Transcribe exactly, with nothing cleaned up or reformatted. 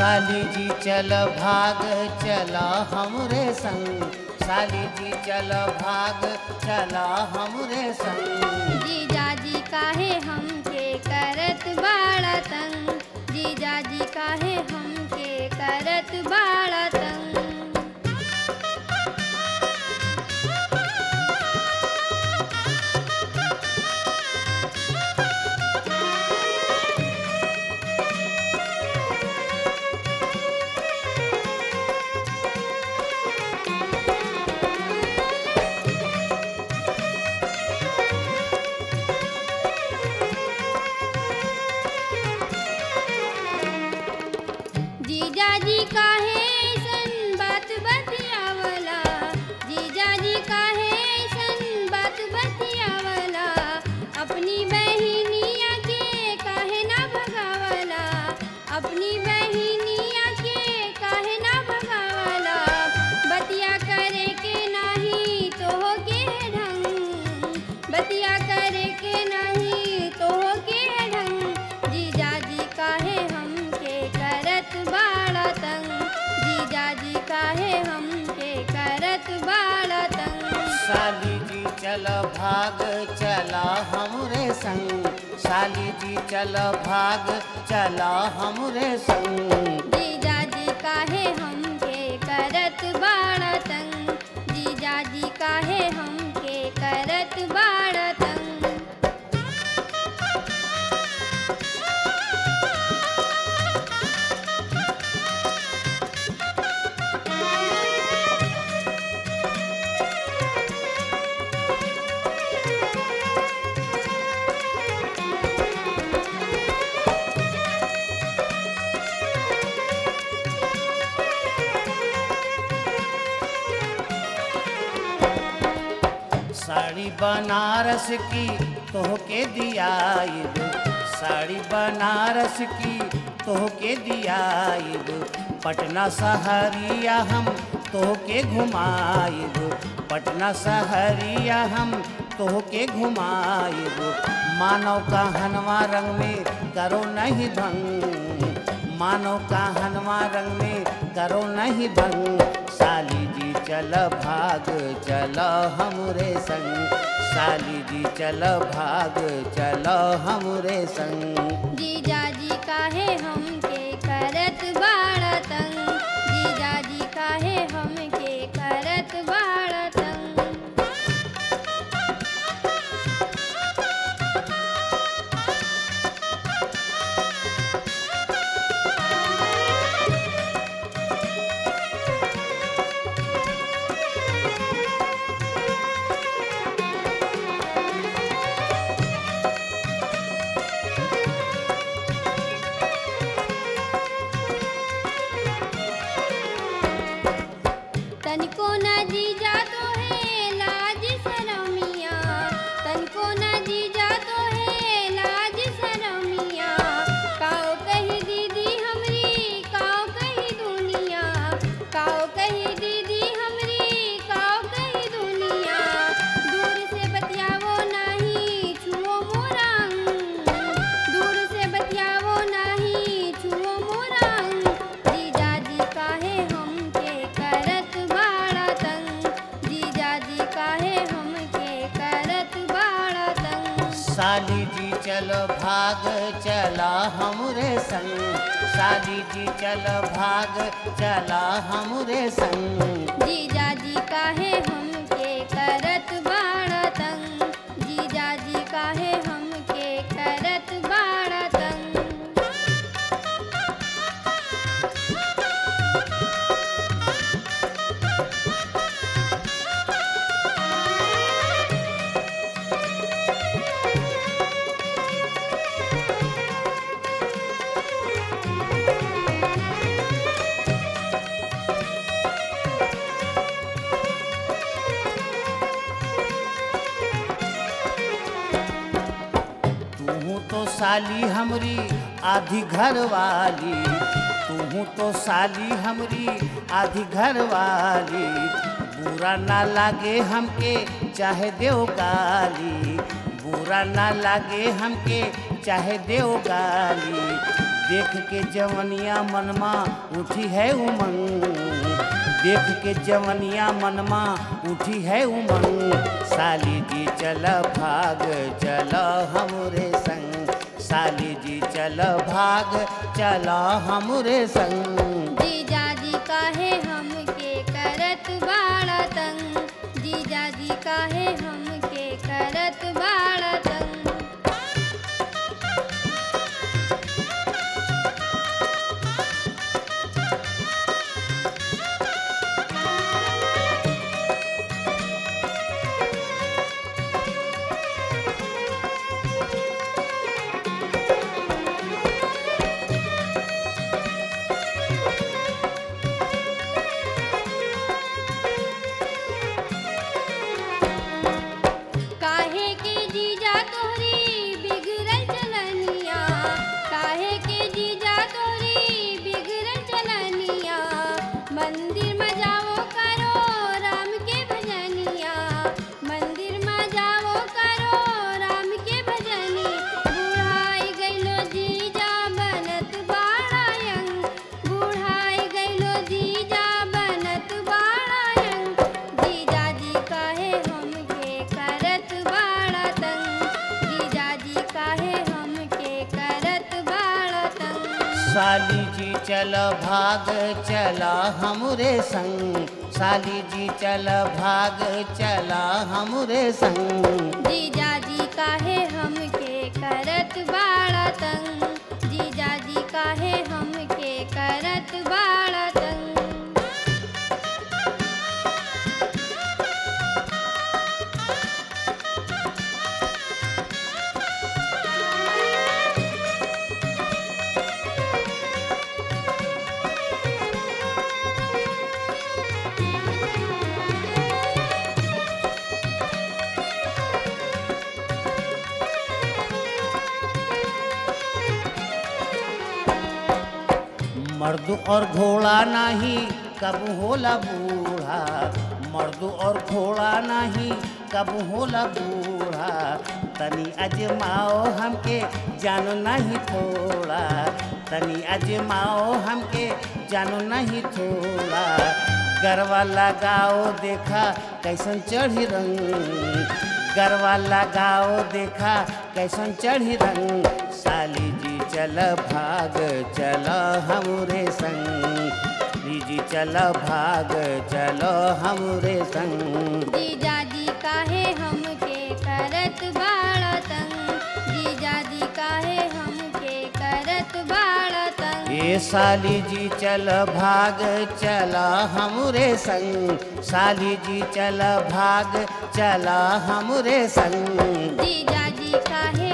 साली जी चल भाग चला हमरे संग, साली जी चल भाग चला हमरे संग। जीजा जी काहे हमके करत बाड़ा तंग, जीजा जी काहे हमके करत बाड़ा तंग। जीजा जी काहे ऐसन बात बतियावला, जीजा जी काहे ऐसन बात बतियावला, अपनी बहिनिया के काहे ना भगावला, अपनी बहिनिया के काहे ना भगावला। बतिया करे के नाही तो के ढंग, बतिया करे के नाही तो के ढंग। जीजा जी काहे हमके करत बाड़ा तंग, जीजा जी काहे हमके करत बाड़ा तंग। साली जी चल भाग चला हमरे संग, साली जी चल भाग चला हमरे संग। जीजा जी काहे हमके करत बाड़ा तंग, जीजा जी काहे हमके करत बाड़ा तंग। साड़ी बनारस की तोहके दियाइब, साड़ी बनारस की तोहके दियाइब। पटना सहरिया हम तोहके घुमाइब, पटना सहरिया हम तोहके घुमाइब। मानव का हनवा रंग में करो नहीं भंग, मानव का हनवा रंग में करो नहीं भंग। साली जी चल भाग चल हमरे संग, साली जी चल भाग चल हमरे संग। जीजा जी काहे हमके करत बाड़ा तंग, जीजा जी काहे हमके करत बाड़ा तंग। तनिको ना जीजा तो है लाज शरमिया, तनिको ना जीजा तो है लाज शरमिया। काओ कही दीदी हमरी काओ कही दुनिया, काओ कही दीदी हमरी काओ कही दुनिया। दूर से बतियावो नाही छुओ मोरंग, दूर से बतियावो नाही छुओ मोरंग। जीजा जी काहे हमके करत बाड़ा तंग, जीजा जी काहे हमके करत बाड़ा तंग। साली जी चल भाग चला हमरे संग, साली जी चल भाग चला हमरे संग। जीजा जी काहे हमके करत बाड़ा तंग, जीजा जी काहे हमके करत बाड़ा तंग। तू तो साली हमरी आधी घर वाली, तू तो साली हमरी आधी घर वाली। बुरा ना लागे हमके चाहे देव गाली, बुरा ना लागे हमके चाहे देव गाली। देख के जवनिया मनमा उठी है उमंग, देख के जवनिया मनमा उठी है उमंग। साली जी चल भाग चल हमरे संग, साली जी चल भाग चल हमरे संग। जीजा जी काहे हमके करत बाड़ा तंग, जीजा जी काहे हमके करत बाड़ा तंग। काहे के जीजा तोहरी बिगड़ल चलनिया, काहे के जीजा तोहरी बिगड़ल चलनिया। मंदिर में जाओ करो राम के भजनिया, मंदिर में जाओ करो राम के भजनी। बुढ़ाई गइलो जीजा बनत बाड़ा यंग, बुढ़ाई गइलो जीजा बनत बाड़ा यंग। जीजा जी काहे हमके करत बाड़ा तंग, जीजा जी काहे हमके करत बाड़ा तंग। साली जी चल भाग चला हमरे संग, साली जी चल भाग चला हमरे संग। जीजा जी काहे हमके करत बाड़ा तंग, जीजा जी काहे हमके करत बाड़ा तंग। मर्द और घोड़ा नाही कब होला बूढ़ा, मर्द और घोड़ा नाही कब होला बूढ़ा। तनी अजमाओ हमके जानो नहीं थोड़ा, तनी अजमाओ हमके जानो नहीं थोड़ा। गरवा लगाओ देखा कैसन चढ़ी रंग, गरवा लगाओ देखा कैसन चढ़ी रंग। साली जी चल भाग चल हमरे संग, जी चल भाग चलो हमरे संग। जीजा जी काहे हमके करत बाड़ा तंग, जीजा जी काहे हमके करत बाड़ा तंग। ए साली जी चल भाग चला हमरे संग, साली जी चल भाग चला हमरे संग। जीजा जी काहे